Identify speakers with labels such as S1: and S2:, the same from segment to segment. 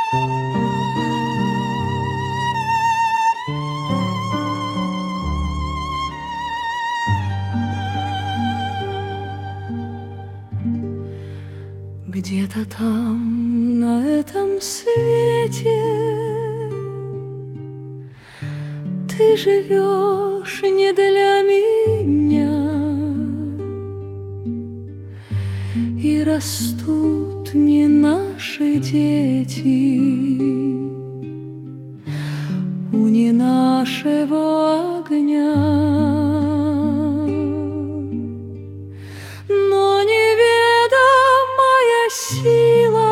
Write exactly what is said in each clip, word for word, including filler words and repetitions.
S1: Где-то там, на этом свете, ты живешь не для меня, и растут не наши дети у не нашего огня. Но неведомая сила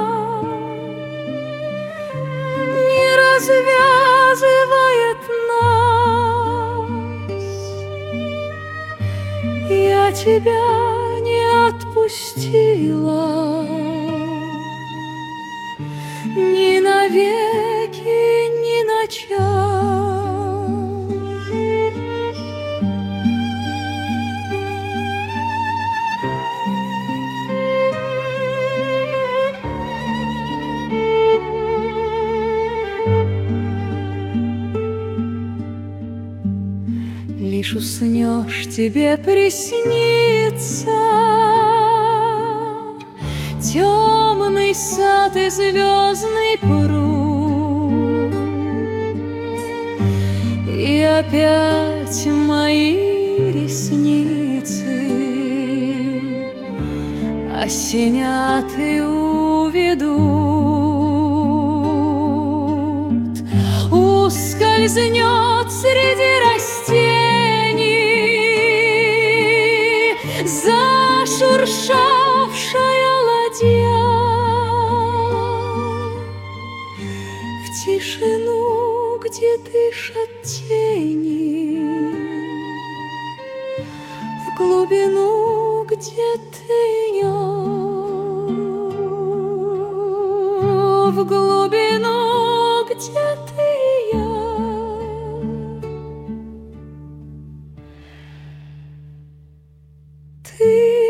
S1: не развязывает нас. Я тебя не отпустила ни навеки, ни на час. Лишь уснешь, тебе приснится темный сад и звездный пруд, и опять мои ресницы осенят и уведут. Ускользнет среди растений зашуршавшая ладья в тишину, где дышат тени, в глубину, где ты я, в глубину, где ты я. Ты